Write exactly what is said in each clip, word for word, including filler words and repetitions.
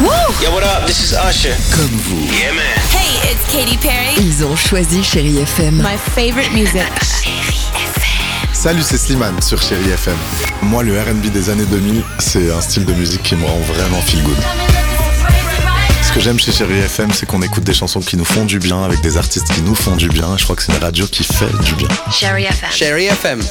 Yo, what up? This is Usher. Comme vous. Yeah, man. Hey, it's Katy Perry. Ils ont choisi Chérie F M. My favorite music. Salut, c'est Slimane sur Chérie F M. Moi, le R and B des années deux mille, c'est un style de musique qui me rend vraiment feel good. Ce que j'aime chez Chérie F M, c'est qu'on écoute des chansons qui nous font du bien, avec des artistes qui nous font du bien. Je crois que c'est une radio qui fait du bien. Chérie F M. Chérie F M.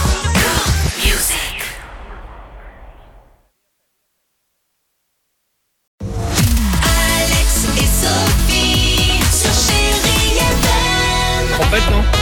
Alex et Sophie sur Chérie F M. Trompette, non?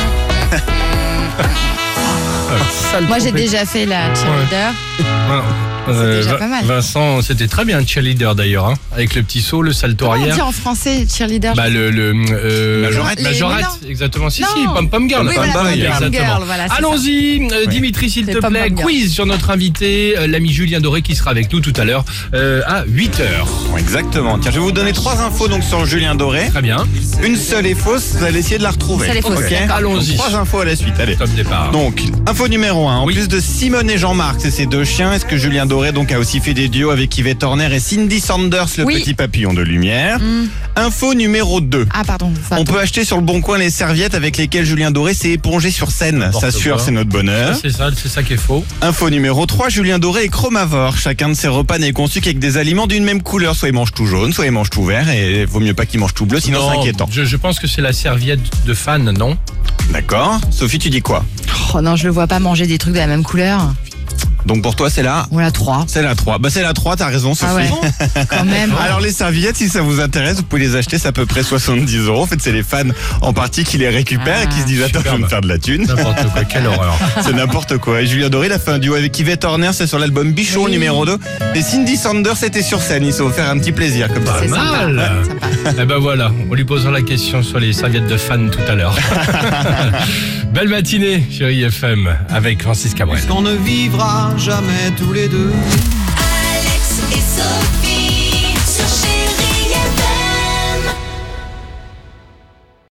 Moi j'ai déjà fait la cheerleader. Voilà. C'est déjà Va- pas mal. Vincent, c'était très bien cheerleader d'ailleurs, hein, avec le petit saut, le salto Comment on arrière. dit en français cheerleader? Bah le, le euh, Majorette. Majorette, Les- exactement. Si Non. si, pom pom girl. Oui, voilà, Pom-pom pom-pom girl, girl, exactement. voilà, c'est Allons-y, euh, Dimitri, s'il C'est te plaît, pom-pom girl. quiz sur notre invité, euh, l'ami Julien Doré, qui sera avec nous tout à l'heure euh, à huit heures. Exactement. Tiens, je vais vous donner trois infos donc sur Julien Doré. Très bien. Une seule est fausse, vous allez essayer de la retrouver. Seule est fausse, Ok. d'accord. Allons-y. Donc, trois infos à la suite. Allez. Top départ. Donc, info numéro un. En Oui. plus de Simone et Jean-Marc, c'est ces deux chiens, est-ce que Julien Doré donc a aussi fait des duos avec Yvette Horner et Cindy Sanders, le Oui. petit papillon de lumière? Mm. Info numéro deux. Ah pardon. Enfin, On peut acheter sur le Bon Coin les serviettes avec lesquelles Julien Doré s'est épongé sur scène. N'importe Ça sueur, quoi. c'est notre bonheur. Ça, c'est ça, c'est ça qui est faux. Info numéro trois, Julien Doré est chromavore. Chacun de ses repas n'est conçu qu'avec des aliments d'une même couleur. Soit il mange tout jaune, soit il mange tout vert. Et vaut mieux pas qu'il mange tout bleu, sinon c'est Non, inquiétant. Je, je pense que c'est la serviette de fan, non? D'accord. Sophie, tu dis quoi? oh non, je le vois pas manger des trucs de la même couleur. Donc pour toi, c'est la... Voilà trois. C'est la trois. Bah c'est la trois, t'as raison, Sophie. Ah ouais. Quand même. Alors les serviettes, si ça vous intéresse, vous pouvez les acheter, c'est à peu près soixante-dix euros. En fait, c'est les fans en partie qui les récupèrent Ah, et qui se disent attends, je vais superbe. me faire de la thune. N'importe quoi, quelle horreur. C'est n'importe quoi. Et Julien Doré, il a fait un duo avec Yvette Horner, c'est sur l'album Bichon Oui. numéro deux. Et Cindy Sanders était sur scène, il s'est offert un petit plaisir comme ça. Pas C'est mal. sympa. Sympa. Eh ben voilà, on lui posera la question sur les serviettes de fans tout à l'heure. Belle matinée, Chérie F M, avec Francis Cabrel. Qu'on ne vivra jamais tous les deux. Alex et Sophie.